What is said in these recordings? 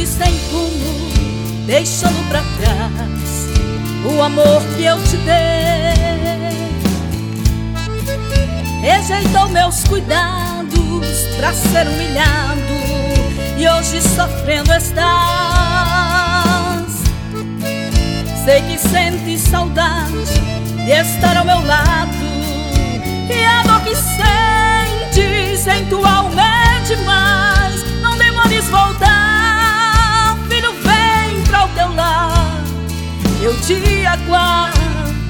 sem rumo, deixando pra trás o amor que eu te dei. Rejeitou meus cuidados pra ser humilhado, e hoje sofrendo estás. Sei que sentes saudade de estar ao meu lado, e a dor que sentes em tua alma é demais. Não demores voltar, filho, vem pra o teu lar, eu te aguardo.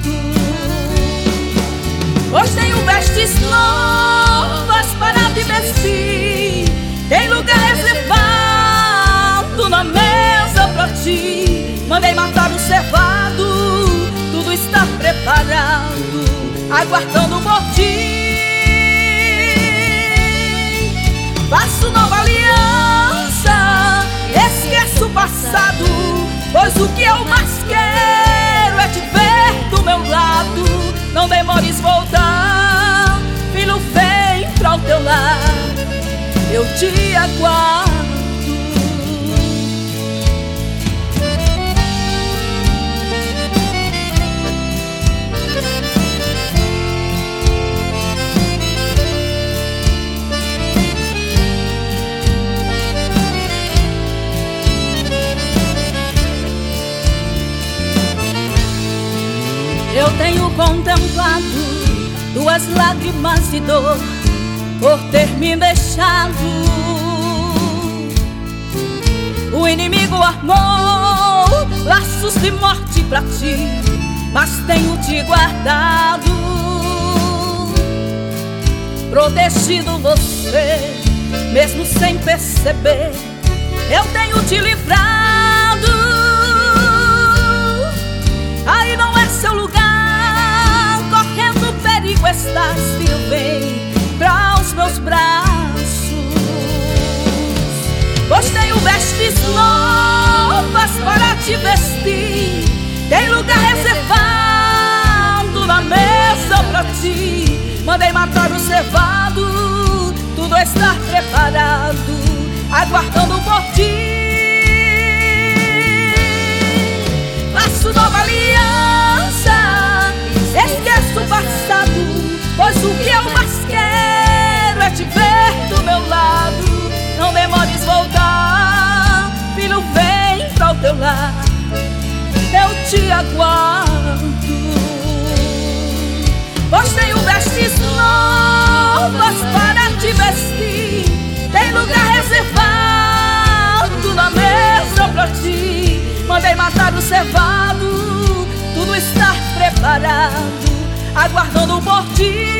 Hoje tenho vestes novas para te vestir, tem lugar reservado na mesa pra ti. Mandei matar o cevado, tudo está preparado, aguardando por ti. Faço nova aliança, esqueço o passado, pois o que eu mais quero é te ver do meu lado. Não demores voltar, filho, vem pra o teu lar, eu te aguardo. Eu tenho contemplado tuas lágrimas de dor por ter me deixado. O inimigo armou laços de morte pra ti, mas tenho te guardado, protegido você, mesmo sem perceber. Eu tenho te livrado, aí não é seu lugar, correndo perigo estás, filho, vem pra os meus braços. Pois tenho vestes novas para te vestir, tem lugar reservado na mesa pra ti. Mandei matar o cevado, tudo está preparado, aguardando por ti. Faço nova aliança, esqueço o passado, pois o que eu mais quero é te ver do meu lado. Não demores voltar, filho, vem pra o teu lar, eu te aguardo. Pois tenho vestes novas para te vestir, tem lugar reservado na mesa pra ti. Mandei matar o cevado, tudo está preparado, aguardando por ti.